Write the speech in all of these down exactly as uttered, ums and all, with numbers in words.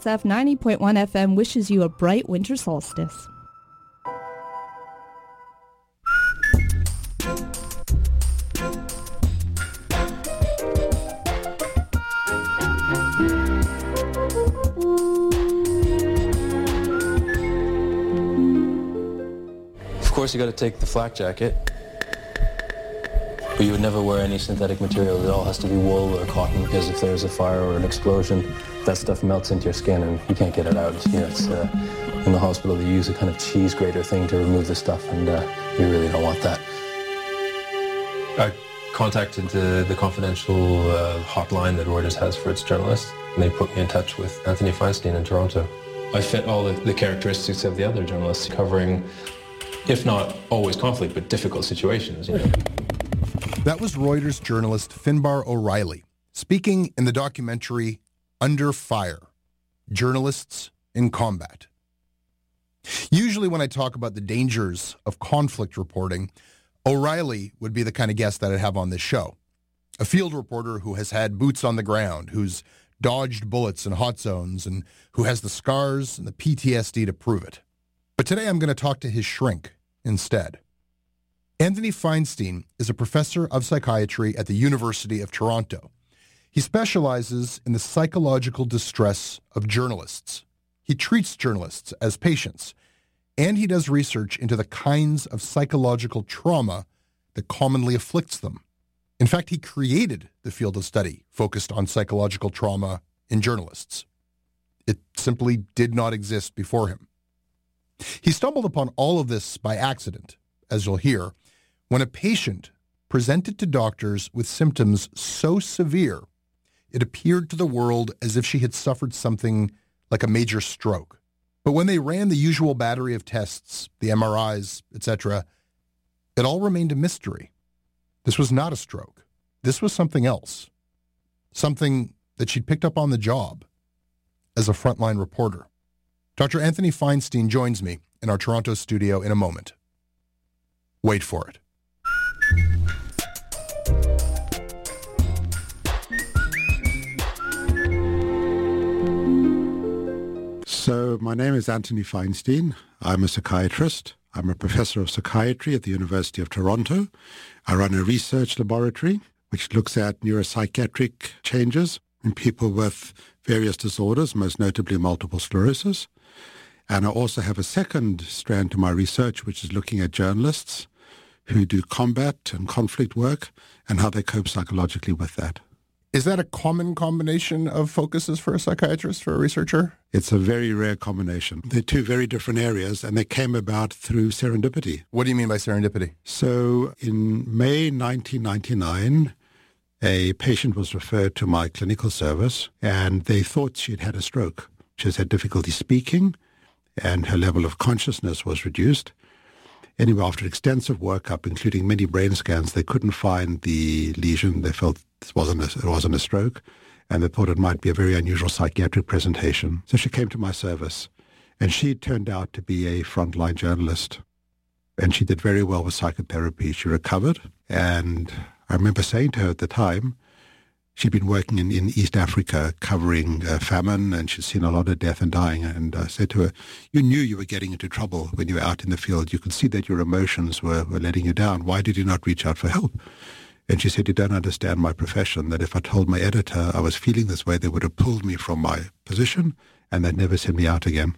S F ninety point one F M wishes you a bright winter solstice. Of course, you got to take the flak jacket, but you would never wear any synthetic material. It all has to be wool or cotton, because if there's a fire or an explosion, that stuff melts into your skin and you can't get it out. You know, it's, uh, in the hospital, they use a kind of cheese grater thing to remove the stuff, and uh, you really don't want that. I contacted the, the confidential uh, hotline that Reuters has for its journalists, and they put me in touch with Anthony Feinstein in Toronto. I fit all the, the characteristics of the other journalists, covering, if not always conflict, but difficult situations. You know. That was Reuters journalist Finbar O'Reilly speaking in the documentary Under Fire, Journalists in Combat. Usually when I talk about the dangers of conflict reporting, O'Reilly would be the kind of guest that I'd have on this show. A field reporter who has had boots on the ground, who's dodged bullets in hot zones, and who has the scars and the P T S D to prove it. But today I'm going to talk to his shrink instead. Anthony Feinstein is a professor of psychiatry at the University of Toronto. He specializes in the psychological distress of journalists. He treats journalists as patients, and he does research into the kinds of psychological trauma that commonly afflicts them. In fact, he created the field of study focused on psychological trauma in journalists. It simply did not exist before him. He stumbled upon all of this by accident, as you'll hear, when a patient presented to doctors with symptoms so severe, it appeared to the world as if she had suffered something like a major stroke. But when they ran the usual battery of tests, the M R Is, et cetera, it all remained a mystery. This was not a stroke. This was something else. Something that she'd picked up on the job as a frontline reporter. Doctor Anthony Feinstein joins me in our Toronto studio in a moment. Wait for it. So my name is Anthony Feinstein. I'm a psychiatrist. I'm a professor of psychiatry at the University of Toronto. I run a research laboratory which looks at neuropsychiatric changes in people with various disorders, most notably multiple sclerosis. And I also have a second strand to my research, which is looking at journalists who do combat and conflict work and how they cope psychologically with that. Is that a common combination of focuses for a psychiatrist, for a researcher? It's a very rare combination. They're two very different areas, and they came about through serendipity. What do you mean by serendipity? So in May nineteen ninety-nine, a patient was referred to my clinical service, and they thought she'd had a stroke. She had difficulty speaking, and her level of consciousness was reduced. Anyway, after extensive workup, including many brain scans, they couldn't find the lesion. They felt this wasn't a, it wasn't a stroke, and they thought it might be a very unusual psychiatric presentation. So she came to my service, and she turned out to be a frontline journalist, and she did very well with psychotherapy. She recovered, and I remember saying to her at the time, she'd been working in, in East Africa covering uh, famine, and she'd seen a lot of death and dying. And I said to her, you knew you were getting into trouble when you were out in the field. You could see that your emotions were, were letting you down. Why did you not reach out for help? And she said, you don't understand my profession, that if I told my editor I was feeling this way, they would have pulled me from my position and they'd never send me out again.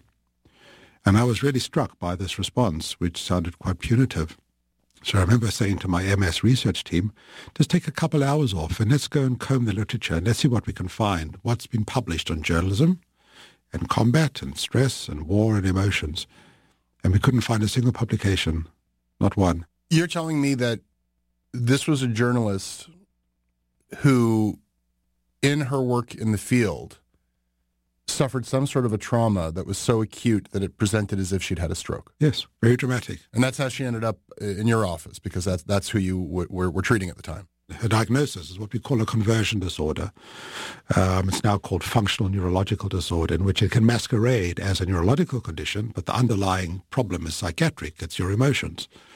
And I was really struck by this response, which sounded quite punitive. So I remember saying to my M S research team, just take a couple hours off and let's go and comb the literature and let's see what we can find, what's been published on journalism and combat and stress and war and emotions. And we couldn't find a single publication, not one. You're telling me that this was a journalist who, in her work in the field, suffered some sort of a trauma that was so acute that it presented as if she'd had a stroke. Yes, very dramatic. And that's how she ended up in your office, because that's that's who you w- were, were treating at the time. Her diagnosis is what we call a conversion disorder. Um, it's now called functional neurological disorder, in which it can masquerade as a neurological condition, but the underlying problem is psychiatric. It's your emotions.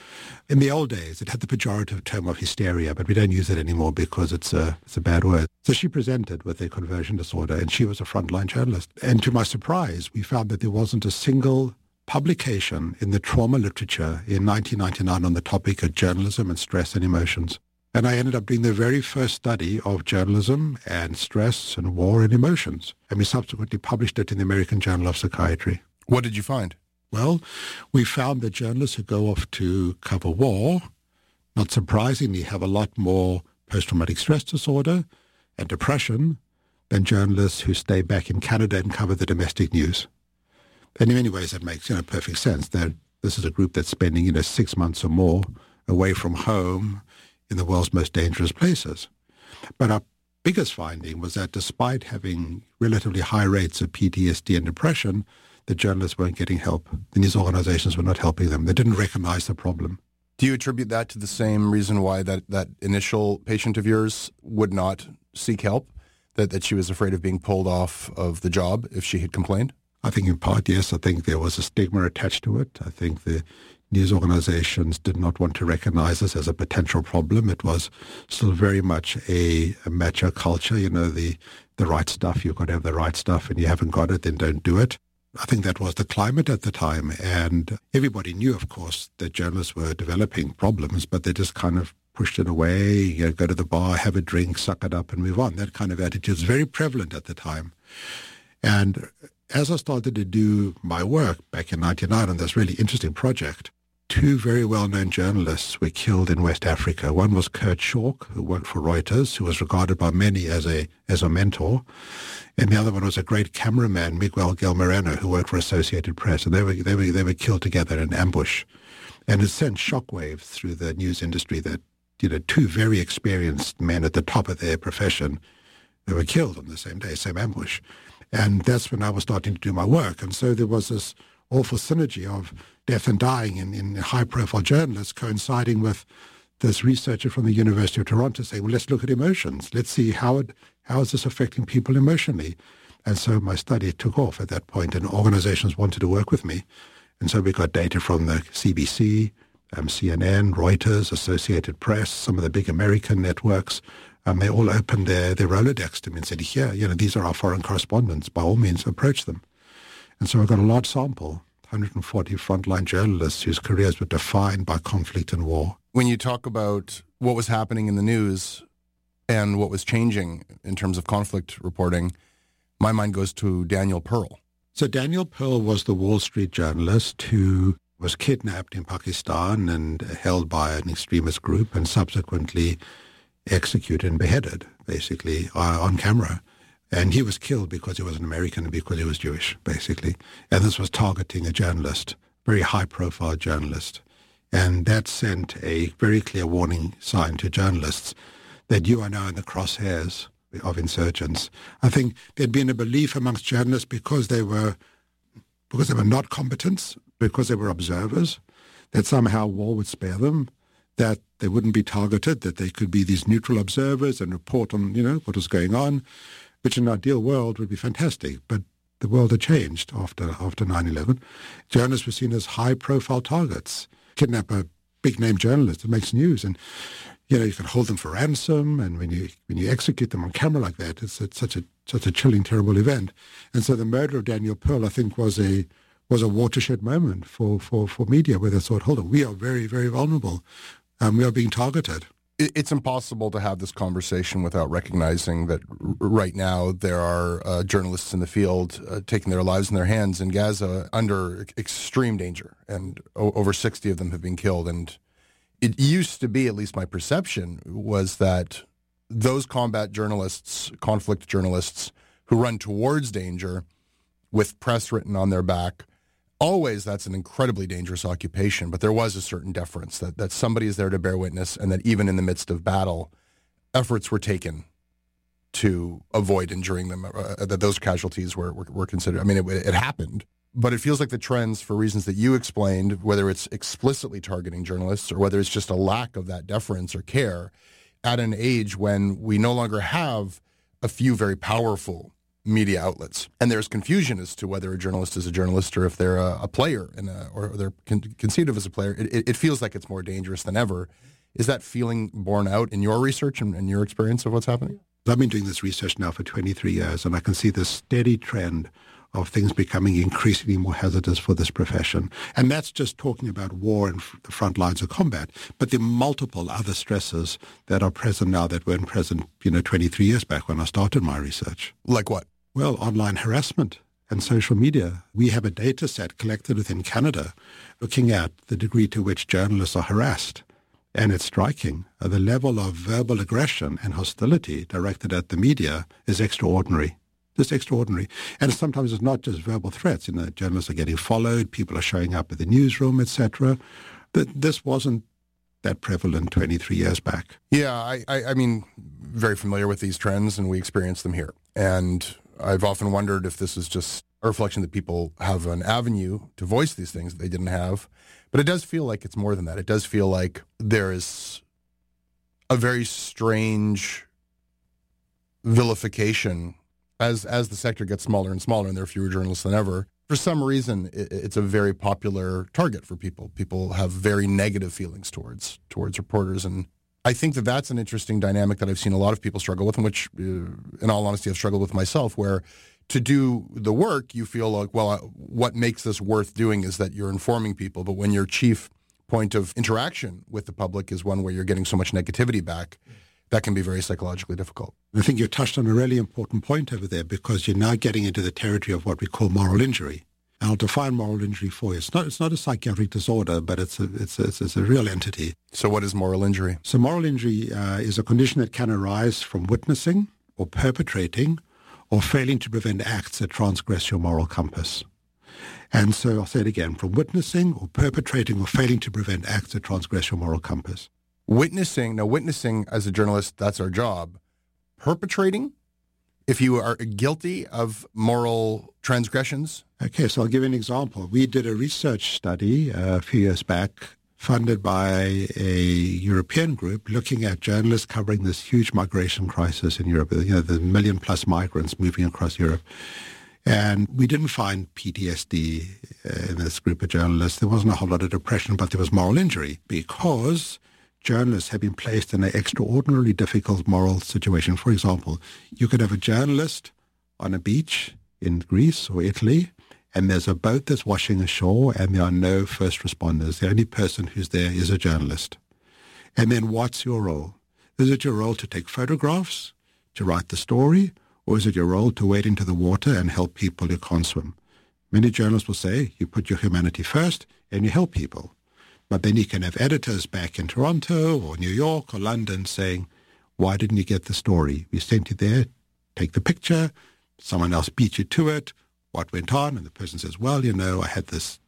In the old days, it had the pejorative term of hysteria, but we don't use it anymore because it's a, it's a bad word. So she presented with a conversion disorder, and she was a frontline journalist. And to my surprise, we found that there wasn't a single publication in the trauma literature in nineteen ninety-nine on the topic of journalism and stress and emotions. And I ended up doing the very first study of journalism and stress and war and emotions. And we subsequently published it in the American Journal of Psychiatry. What did you find? Well, we found that journalists who go off to cover war, not surprisingly, have a lot more post-traumatic stress disorder and depression than journalists who stay back in Canada and cover the domestic news. And in many ways, that makes, you know, perfect sense. They're, this is a group that's spending, you know, six months or more away from home in the world's most dangerous places. But our biggest finding was that despite having relatively high rates of P T S D and depression, the journalists weren't getting help. The news organizations were not helping them. They didn't recognize the problem. Do you attribute that to the same reason why that, that initial patient of yours would not seek help, that, that she was afraid of being pulled off of the job if she had complained? I think in part, yes. I think there was a stigma attached to it. I think the news organizations did not want to recognize this as a potential problem. It was still very much a, a macho culture, you know, the, the right stuff, you've got to have the right stuff, and you haven't got it, then don't do it. I think that was the climate at the time, and everybody knew, of course, that journalists were developing problems, but they just kind of pushed it away, you know, go to the bar, have a drink, suck it up, and move on. That kind of attitude was very prevalent at the time. And as I started to do my work back in ninety-nine on this really interesting project, two very well-known journalists were killed in West Africa. One was Kurt Schork, who worked for Reuters, who was regarded by many as a as a mentor. And the other one was a great cameraman, Miguel Gil-Moreno, who worked for Associated Press. And they were, they were, they were killed together in ambush. And it sent shockwaves through the news industry that, you know, two very experienced men at the top of their profession, they were killed on the same day, same ambush. And that's when I was starting to do my work. And so there was this awful synergy of death and dying in, in high-profile journalists coinciding with this researcher from the University of Toronto saying, well, let's look at emotions. Let's see how it, how is this affecting people emotionally. And so my study took off at that point, and organizations wanted to work with me. And so we got data from the C B C, um, C N N, Reuters, Associated Press, some of the big American networks. Um, they all opened their, their Rolodex to me and said, here, you know, these are our foreign correspondents. By all means, approach them. And so I got a large sample, one hundred forty frontline journalists whose careers were defined by conflict and war. When you talk about what was happening in the news and what was changing in terms of conflict reporting, my mind goes to Daniel Pearl. So Daniel Pearl was the Wall Street journalist who was kidnapped in Pakistan and held by an extremist group and subsequently executed and beheaded, basically, uh, on camera. And he was killed because he was an American and because he was Jewish, basically. And this was targeting a journalist, very high-profile journalist. And that sent a very clear warning sign to journalists that you are now in the crosshairs of insurgents. I think there'd been a belief amongst journalists because they were because they were not combatants, because they were observers, that somehow war would spare them, that they wouldn't be targeted, that they could be these neutral observers and report on, you know, what was going on, which in an ideal world would be fantastic. But the world had changed after after nine eleven. Journalists were seen as high-profile targets. Kidnap a big-name journalist, it makes news, and you know you can hold them for ransom. And when you when you execute them on camera like that, it's, it's such a such a chilling, terrible event. And so the murder of Daniel Pearl, I think, was a was a watershed moment for for for media, where they thought, hold on, we are very very vulnerable, and um, we are being targeted. It's impossible to have this conversation without recognizing that r- right now there are uh, journalists in the field uh, taking their lives in their hands in Gaza under extreme danger, and o- over sixty of them have been killed. And it used to be, at least my perception, was that those combat journalists, conflict journalists who run towards danger with press written on their back, always that's an incredibly dangerous occupation, but there was a certain deference that, that somebody is there to bear witness, and that even in the midst of battle, efforts were taken to avoid injuring them, uh, that those casualties were, were, were considered. I mean, it, it happened, but it feels like the trends, for reasons that you explained, whether it's explicitly targeting journalists or whether it's just a lack of that deference or care, at an age when we no longer have a few very powerful media outlets. And there's confusion as to whether a journalist is a journalist or if they're a, a player in a, or they're con- conceived of as a player. It, it, it feels like it's more dangerous than ever. Is that feeling borne out in your research and, and your experience of what's happening? I've been doing this research now for twenty-three years, and I can see this steady trend of things becoming increasingly more hazardous for this profession. And that's just talking about war and f- the front lines of combat. But the multiple other stresses that are present now that weren't present, you know, twenty-three years back when I started my research. Like what? Well, online harassment and social media. We have a data set collected within Canada looking at the degree to which journalists are harassed. And it's striking. Uh, the level of verbal aggression and hostility directed at the media is extraordinary. Just extraordinary. And sometimes it's not just verbal threats. You know, journalists are getting followed, people are showing up at the newsroom, et cetera. But this wasn't that prevalent twenty-three years back. Yeah, I, I, I mean, very familiar with these trends, and we experience them here. And I've often wondered if this is just a reflection that people have an avenue to voice these things that they didn't have. But it does feel like it's more than that. It does feel like there is a very strange vilification as as the sector gets smaller and smaller and there are fewer journalists than ever. For some reason, it, it's a very popular target for people. People have very negative feelings towards towards reporters. And I think that that's an interesting dynamic that I've seen a lot of people struggle with, and which, uh, in all honesty, I've struggled with myself, where to do the work, you feel like, well, uh, what makes this worth doing is that you're informing people. But when your chief point of interaction with the public is one where you're getting so much negativity back, that can be very psychologically difficult. I think you touched on a really important point over there, because you're now getting into the territory of what we call moral injury. And I'll define moral injury for you. It's not, it's not a psychiatric disorder, but it's a, it's, a, it's, a, it's a real entity. So what is moral injury? So moral injury uh, is a condition that can arise from witnessing or perpetrating or failing to prevent acts that transgress your moral compass. And so I'll say it again, from witnessing or perpetrating or failing to prevent acts that transgress your moral compass. Witnessing, now witnessing as a journalist, that's our job. Perpetrating, if you are guilty of moral transgressions? Okay, so I'll give you an example. We did a research study uh, a few years back funded by a European group looking at journalists covering this huge migration crisis in Europe, you know, the million plus migrants moving across Europe. And we didn't find P T S D uh, in this group of journalists. There wasn't a whole lot of depression, but there was moral injury because journalists have been placed in an extraordinarily difficult moral situation. For example, you could have a journalist on a beach in Greece or Italy, and there's a boat that's washing ashore, and there are no first responders. The only person who's there is a journalist. And then what's your role? Is it your role to take photographs, to write the story, or is it your role to wade into the water and help people who can't swim? Many journalists will say you put your humanity first and you help people. But then you can have editors back in Toronto or New York or London saying, why didn't you get the story? We sent you there, take the picture, someone else beat you to it. What went on? And the person says, well, you know, I had this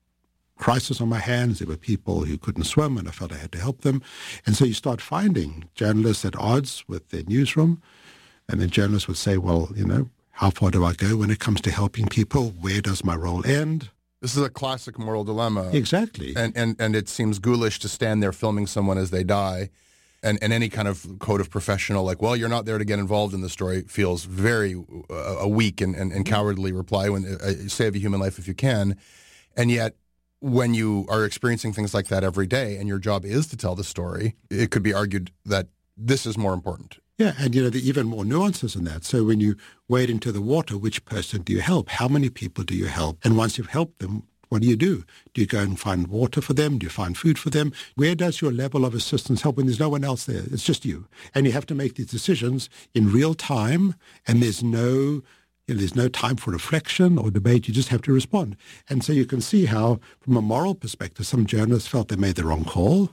crisis on my hands. There were people who couldn't swim and I felt I had to help them. And so you start finding journalists at odds with their newsroom. And then journalists would say, well, you know, how far do I go when it comes to helping people? Where does my role end? This is a classic moral dilemma. Exactly. And, and, and it seems ghoulish to stand there filming someone as they die. And, and any kind of code of professional, like, well, you're not there to get involved in the story, feels very uh, a weak and, and, and cowardly reply. When uh, save a human life if you can. And yet, when you are experiencing things like that every day and your job is to tell the story, it could be argued that this is more important. Yeah, and you know, there are even more nuances in that. So when you wade into the water, which person do you help? How many people do you help? And once you've helped them, what do you do? Do you go and find water for them? Do you find food for them? Where does your level of assistance help when there's no one else there? It's just you. And you have to make these decisions in real time, and there's no, you know, there's no time for reflection or debate. You just have to respond. And so you can see how, from a moral perspective, some journalists felt they made the wrong call,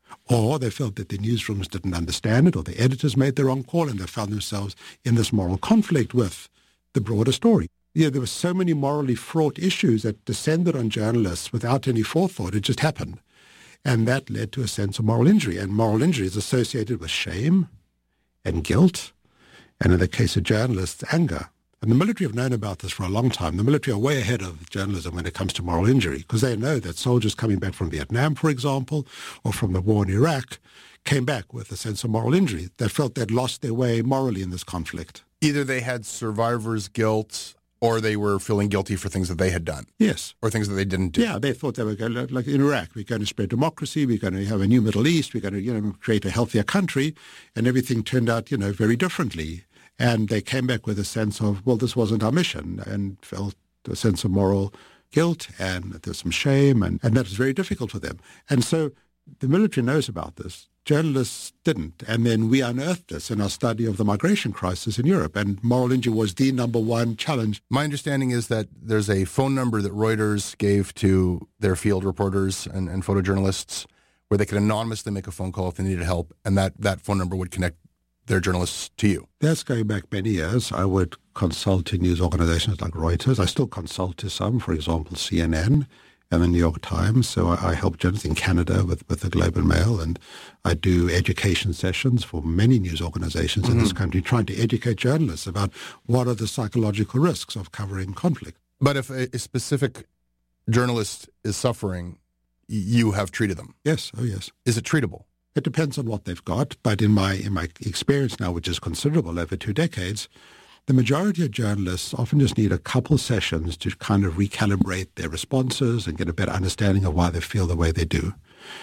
or they felt that the newsrooms didn't understand it, or the editors made the wrong call, and they found themselves in this moral conflict with the broader story. Yeah, there were so many morally fraught issues that descended on journalists without any forethought. It just happened. And that led to a sense of moral injury. And moral injury is associated with shame and guilt, and in the case of journalists, anger. And the military have known about this for a long time. The military are way ahead of journalism when it comes to moral injury, because they know that soldiers coming back from Vietnam, for example, or from the war in Iraq, came back with a sense of moral injury. They felt they'd lost their way morally in this conflict. Either they had survivor's guilt or they were feeling guilty for things that they had done. Yes. Or things that they didn't do. Yeah, they thought they were going to, like in Iraq, we're going to spread democracy, we're going to have a new Middle East, we're going to, you know, create a healthier country, and everything turned out, you know, very differently. And they came back with a sense of, well, this wasn't our mission, and felt a sense of moral guilt, and there's some shame, and, and that was very difficult for them. And so the military knows about this. Journalists didn't. And then we unearthed this in our study of the migration crisis in Europe. And moral injury was the number one challenge. My understanding is that there's a phone number that Reuters gave to their field reporters and, and photojournalists where they could anonymously make a phone call if they needed help, and that, that phone number would connect their journalists to you. That's going back many years. I would consult to news organizations like Reuters. I still consult to some, for example, C N N and the New York Times. So I, I help journalists in Canada with, with the Globe and Mail, and I do education sessions for many news organizations mm-hmm. in this country, trying to educate journalists about what are the psychological risks of covering conflict. But if a, a specific journalist is suffering, you have treated them? Yes. Oh, yes. Is it treatable? It depends on what they've got, but in my in my experience now, which is considerable over two decades, the majority of journalists often just need a couple sessions to kind of recalibrate their responses and get a better understanding of why they feel the way they do.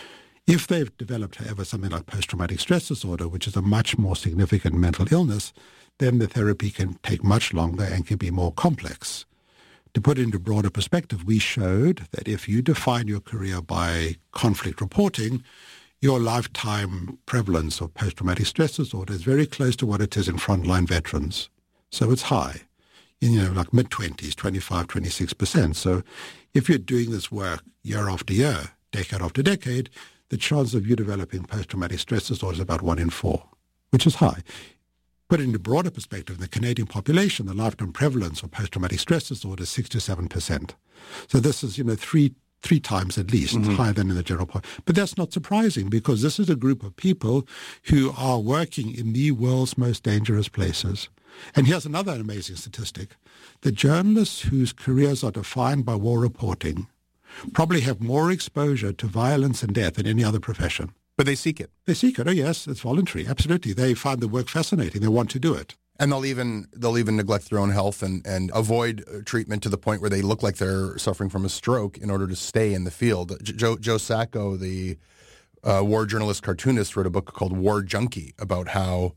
If they've developed, however, something like post-traumatic stress disorder, which is a much more significant mental illness, then the therapy can take much longer and can be more complex. To put it into broader perspective, we showed that if you define your career by conflict reporting, your lifetime prevalence of post-traumatic stress disorder is very close to what it is in frontline veterans. So it's high, you know, like mid-twenties, twenty-five, twenty-six percent. So if you're doing this work year after year, decade after decade, the chance of you developing post-traumatic stress disorder is about one in four, which is high. Put it into broader perspective, in the Canadian population, the lifetime prevalence of post-traumatic stress disorder is six to seven percent. So this is, you know, three three times at least mm-hmm. higher than in the general population. But that's not surprising, because this is a group of people who are working in the world's most dangerous places. And here's another amazing statistic. The journalists whose careers are defined by war reporting probably have more exposure to violence and death than any other profession. But they seek it. They seek it. Oh, yes, it's voluntary. Absolutely. They find the work fascinating. They want to do it. And they'll even they'll even neglect their own health and, and avoid treatment to the point where they look like they're suffering from a stroke in order to stay in the field. Joe, Joe Sacco, the uh, war journalist cartoonist, wrote a book called War Junkie about how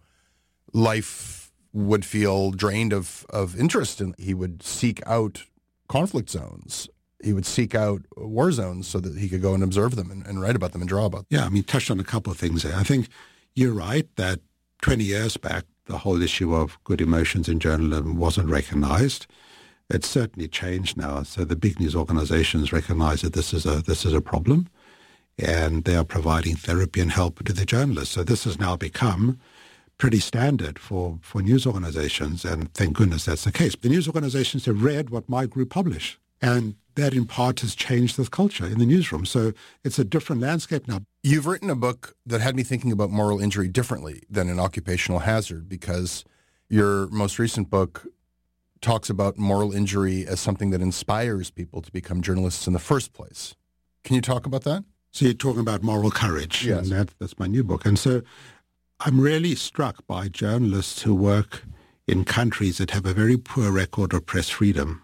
life would feel drained of, of interest, and he would seek out conflict zones. He would seek out war zones so that he could go and observe them and, and write about them and draw about them. Yeah, I mean, touched on a couple of things there. I think you're right that twenty years back, the whole issue of good emotions in journalism wasn't recognized. It's certainly changed now. So the big news organizations recognize that this is a this is a problem, and they are providing therapy and help to the journalists. So this has now become pretty standard for, for news organizations, and thank goodness that's the case. The news organizations have read what my group publish, and that in part has changed this culture in the newsroom. So it's a different landscape now. You've written a book that had me thinking about moral injury differently than an occupational hazard, because your most recent book talks about moral injury as something that inspires people to become journalists in the first place. Can you talk about that? So you're talking about moral courage, yes. And that, that's my new book. And so I'm really struck by journalists who work in countries that have a very poor record of press freedom,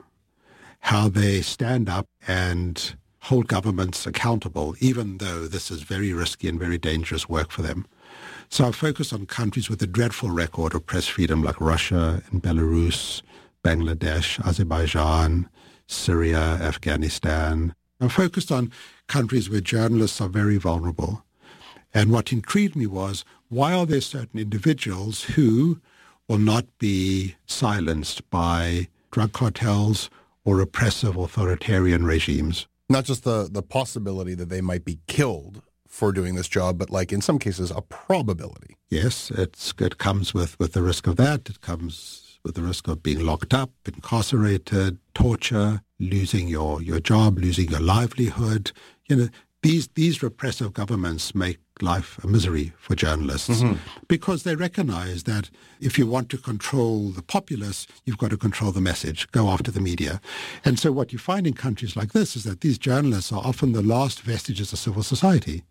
how they stand up and hold governments accountable, even though this is very risky and very dangerous work for them. So I focus on countries with a dreadful record of press freedom, like Russia and Belarus, Bangladesh, Azerbaijan, Syria, Afghanistan. I focused on countries where journalists are very vulnerable. And what intrigued me was, why are there certain individuals who will not be silenced by drug cartels or oppressive authoritarian regimes? Not just the, the possibility that they might be killed for doing this job, but like in some cases a probability. Yes, it's, it comes with, with the risk of that. It comes with the risk of being locked up, incarcerated, torture, losing your, your job, losing your livelihood. You know, these these repressive governments make life a misery for journalists mm-hmm. because they recognize that if you want to control the populace, you've got to control the message, go after the media. And so what you find in countries like this is that these journalists are often the last vestiges of civil society.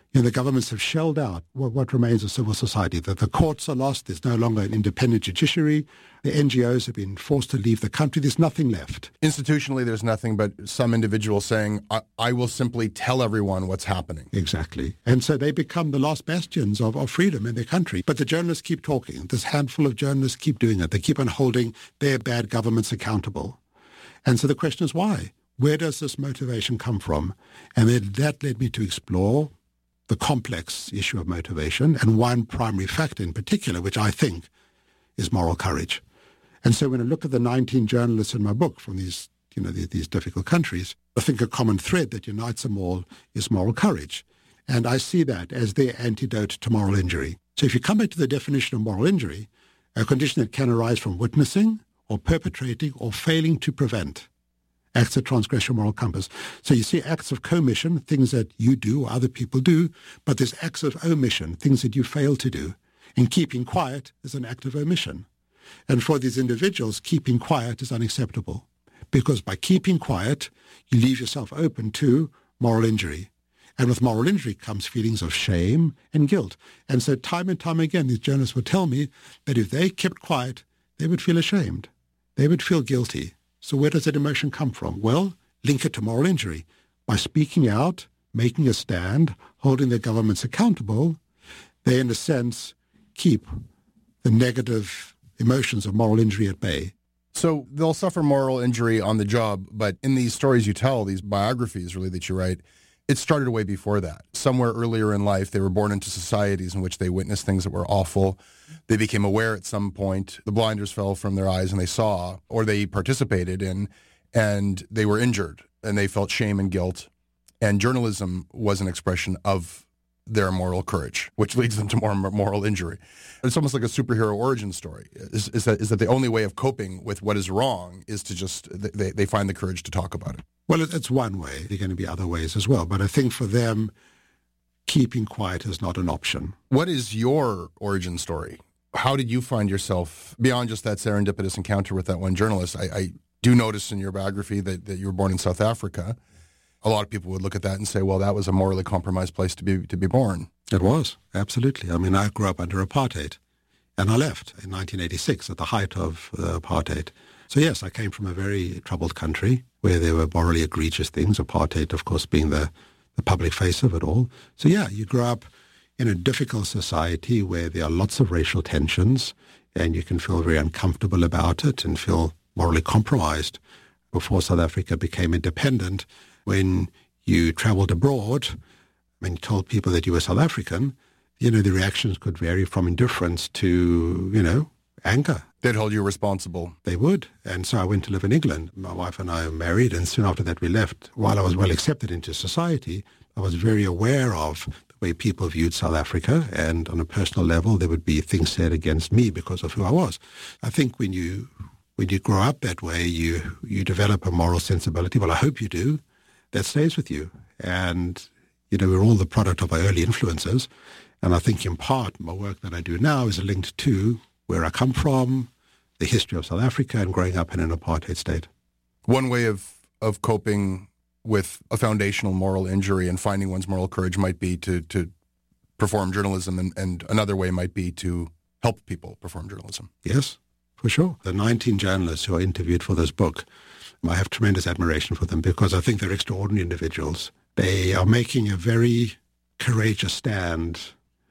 You know, the governments have shelled out what, what remains of civil society. That the courts are lost. There's no longer an independent judiciary. The N G Os have been forced to leave the country. There's nothing left. Institutionally, there's nothing but some individual saying, I, I will simply tell everyone what's happening. Exactly. And so they become the last bastions of, of freedom in their country. But the journalists keep talking. This handful of journalists keep doing it. They keep on holding their bad governments accountable. And so the question is why? Where does this motivation come from? And then that led me to explore the complex issue of motivation, and one primary factor in particular, which I think is moral courage. And so when I look at the nineteen journalists in my book from these, you know, these, these difficult countries, I think a common thread that unites them all is moral courage. And I see that as their antidote to moral injury. So if you come back to the definition of moral injury, a condition that can arise from witnessing or perpetrating or failing to prevent acts that transgress your moral compass. So you see acts of commission, things that you do or other people do, but there's acts of omission, things that you fail to do. And keeping quiet is an act of omission. And for these individuals, keeping quiet is unacceptable, because by keeping quiet, you leave yourself open to moral injury. And with moral injury comes feelings of shame and guilt. And so time and time again, these journalists would tell me that if they kept quiet, they would feel ashamed. They would feel guilty. So where does that emotion come from? Well, link it to moral injury. By speaking out, making a stand, holding their governments accountable, they, in a sense, keep the negative emotions of moral injury at bay. So they'll suffer moral injury on the job, but in these stories you tell, these biographies really that you write, it started way before that. Somewhere earlier in life, they were born into societies in which they witnessed things that were awful. They became aware at some point. The blinders fell from their eyes and they saw, or they participated in, and they were injured and they felt shame and guilt. And journalism was an expression of their moral courage, which leads them to more moral injury. It's almost like a superhero origin story, is, is, that, is that the only way of coping with what is wrong is to just, they, they find the courage to talk about it. Well, it's one way. There are going to be other ways as well. But I think for them, keeping quiet is not an option. What is your origin story? How did you find yourself, beyond just that serendipitous encounter with that one journalist? I, I do notice in your biography that, that you were born in South Africa. A lot of people would look at that and say, well, that was a morally compromised place to be to be born. It was, absolutely. I mean, I grew up under apartheid, and I left in nineteen eighty-six at the height of uh, apartheid. So yes, I came from a very troubled country where there were morally egregious things, apartheid, of course, being the, the public face of it all. So yeah, you grew up in a difficult society where there are lots of racial tensions, and you can feel very uncomfortable about it and feel morally compromised. Before South Africa became independent, when you traveled abroad, when you told people that you were South African, you know, the reactions could vary from indifference to, you know, anger. They'd hold you responsible. They would. And so I went to live in England. My wife and I were married, and soon after that we left. While I was well accepted into society, I was very aware of the way people viewed South Africa, and on a personal level, there would be things said against me because of who I was. I think when you when you grow up that way, you you develop a moral sensibility. Well, I hope you do. That stays with you. And, you know, we're all the product of our early influences. And I think in part my work that I do now is linked to where I come from, the history of South Africa, and growing up in an apartheid state. One way of, of coping with a foundational moral injury and finding one's moral courage might be to, to perform journalism, and, and another way might be to help people perform journalism. Yes, for sure. The nineteen journalists who I interviewed for this book, I have tremendous admiration for them because I think they're extraordinary individuals. They are making a very courageous stand,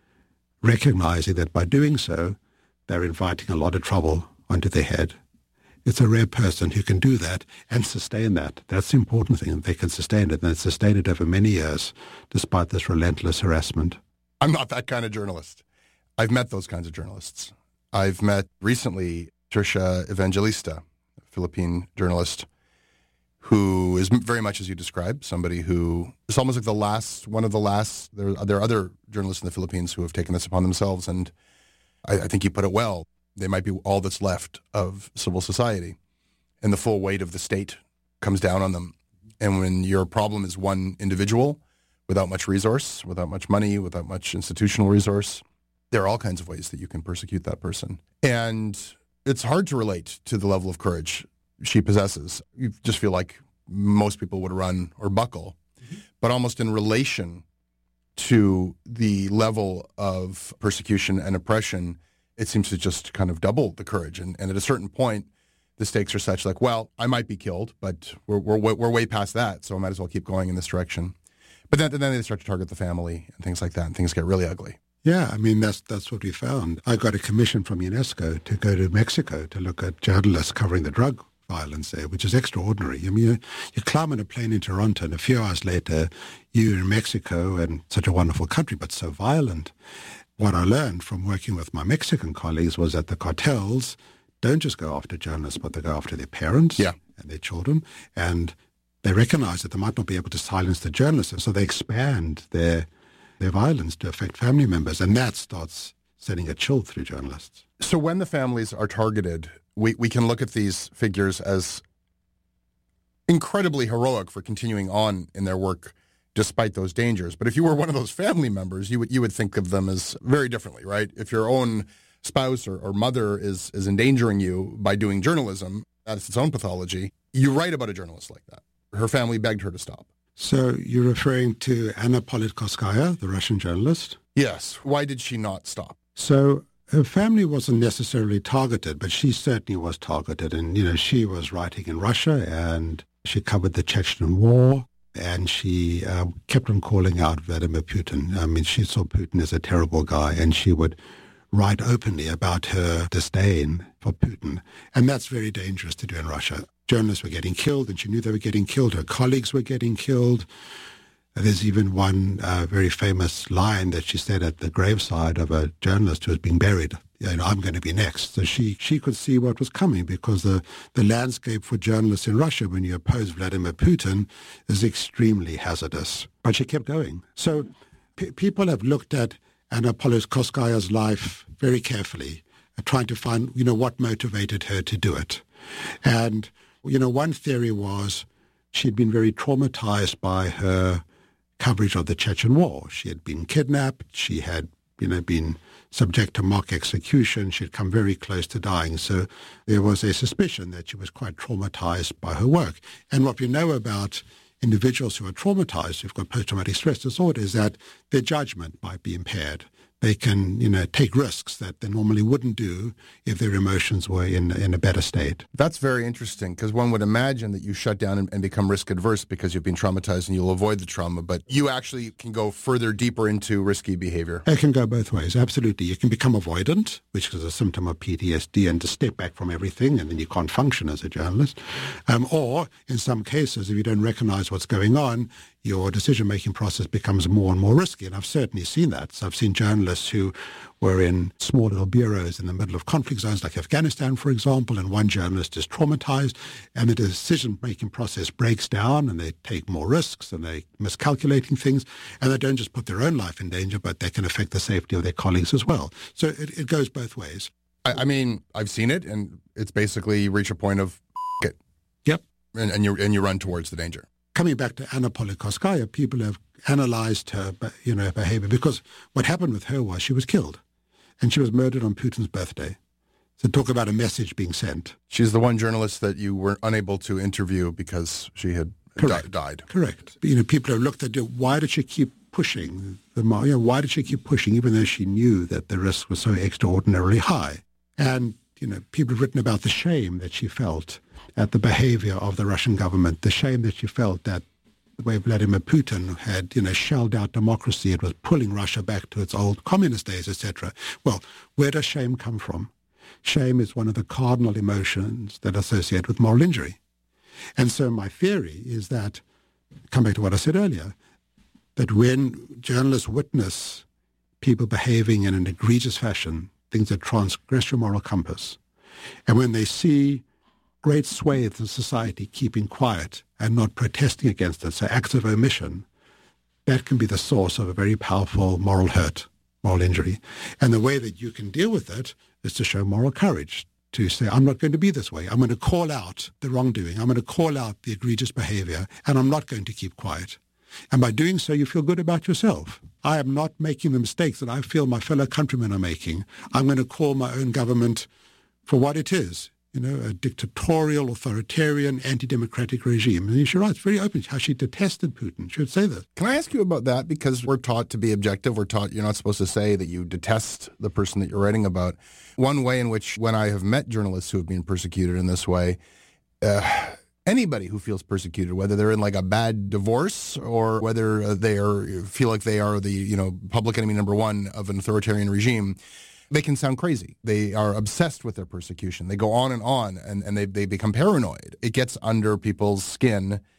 recognizing that by doing so, they're inviting a lot of trouble onto their head. It's a rare person who can do that and sustain that. That's the important thing. They can sustain it, and sustain it over many years, despite this relentless harassment. I'm not that kind of journalist. I've met those kinds of journalists. I've met recently Trisha Evangelista, a Philippine journalist, who is very much as you described, somebody who is almost like the last, one of the last, there, there are other journalists in the Philippines who have taken this upon themselves, and I, I think you put it well. They might be all that's left of civil society, and the full weight of the state comes down on them. And when your problem is one individual without much resource, without much money, without much institutional resource, there are all kinds of ways that you can persecute that person. And it's hard to relate to the level of courage she possesses. You just feel like most people would run or buckle. Mm-hmm. But almost in relation to the level of persecution and oppression, it seems to just kind of double the courage. And, and at a certain point, the stakes are such like, well, I might be killed, but we're, we're, we're way past that, so I might as well keep going in this direction. But then, then they start to target the family and things like that, and things get really ugly. Yeah, I mean, that's that's what we found. I got a commission from UNESCO to go to Mexico to look at journalists covering the drug violence there, which is extraordinary. I mean, you, you climb on a plane in Toronto, and a few hours later, you're in Mexico, and such a wonderful country, but so violent. What I learned from working with my Mexican colleagues was that the cartels don't just go after journalists, but they go after their parents yeah. and their children, and they recognize that they might not be able to silence the journalists, and so they expand their their violence to affect family members, and that starts sending a chill through journalists. So when the families are targeted, we, we can look at these figures as incredibly heroic for continuing on in their work despite those dangers. But if you were one of those family members, you would you would think of them as very differently, right? If your own spouse or, or mother is, is endangering you by doing journalism, that's its own pathology. You write about a journalist like that. Her family begged her to stop. So you're referring to Anna Politkovskaya, the Russian journalist? Yes. Why did she not stop? So her family wasn't necessarily targeted, but she certainly was targeted. And, you know, she was writing in Russia, and she covered the Chechen War, and she uh, kept on calling out Vladimir Putin. I mean, she saw Putin as a terrible guy, and she would write openly about her disdain for Putin. And that's very dangerous to do in Russia. Journalists were getting killed, and she knew they were getting killed. Her colleagues were getting killed. There's even one uh, very famous line that she said at the graveside of a journalist who was being buried. You know, I'm going to be next. So she, she could see what was coming, because the, the landscape for journalists in Russia when you oppose Vladimir Putin is extremely hazardous. But she kept going. So p- people have looked at Anna Politkovskaya's life very carefully, trying to find, you know, what motivated her to do it. And, you know, one theory was she'd been very traumatized by her coverage of the Chechen War. She had been kidnapped. She had, you know, been subject to mock execution. She'd come very close to dying. So there was a suspicion that she was quite traumatized by her work. And what we know about individuals who are traumatized, who've got post-traumatic stress disorder, is that their judgment might be impaired. They can, you know, take risks that they normally wouldn't do if their emotions were in in a better state. That's very interesting, because one would imagine that you shut down and, and become risk adverse because you've been traumatized and you'll avoid the trauma, but you actually can go further deeper into risky behavior. It can go both ways, absolutely. You can become avoidant, which is a symptom of P T S D, and to step back from everything, and then you can't function as a journalist. Um, or, in some cases, if you don't recognize what's going on, your decision-making process becomes more and more risky. And I've certainly seen that. So I've seen journalists who were in small little bureaus in the middle of conflict zones like Afghanistan, for example, and one journalist is traumatized, and the decision-making process breaks down, and they take more risks, and they're miscalculating things, and they don't just put their own life in danger, but they can affect the safety of their colleagues as well. So it, it goes both ways. I, I mean, I've seen it, and it's basically you reach a point of it. Yep. And, and, you, and you run towards the danger. Coming back to Anna Politkovskaya, people have analyzed her, you know, behavior, because what happened with her was she was killed, and she was murdered on Putin's birthday. So talk about a message being sent. She's the one journalist that you were unable to interview because she had di- died. Correct. You know, people have looked at her, why did she keep pushing? The, you know, why did she keep pushing, even though she knew that the risk was so extraordinarily high? And, you know, people have written about the shame that she felt at the behavior of the Russian government, the shame that she felt that the way Vladimir Putin had, you know, shelled out democracy, it was pulling Russia back to its old communist days, et cetera. Well, where does shame come from? Shame is one of the cardinal emotions that associate with moral injury. And so my theory is that, come back to what I said earlier, that when journalists witness people behaving in an egregious fashion, things that transgress your moral compass, and when they see great swathes of society keeping quiet and not protesting against it, so acts of omission, that can be the source of a very powerful moral hurt, moral injury. And the way that you can deal with it is to show moral courage, to say, I'm not going to be this way. I'm going to call out the wrongdoing. I'm going to call out the egregious behavior, and I'm not going to keep quiet. And by doing so, you feel good about yourself. I am not making the mistakes that I feel my fellow countrymen are making. I'm going to call my own government for what it is. you know, a dictatorial, authoritarian, anti-democratic regime. And she writes very openly how she detested Putin. She would say this. Can I ask you about that? Because we're taught to be objective. We're taught you're not supposed to say that you detest the person that you're writing about. One way in which, when I have met journalists who have been persecuted in this way, uh, anybody who feels persecuted, whether they're in like a bad divorce or whether they are feel like they are the, you know, public enemy number one of an authoritarian regime, they can sound crazy. They are obsessed with their persecution. They go on and on, and, and they, they become paranoid. It gets under people's skin,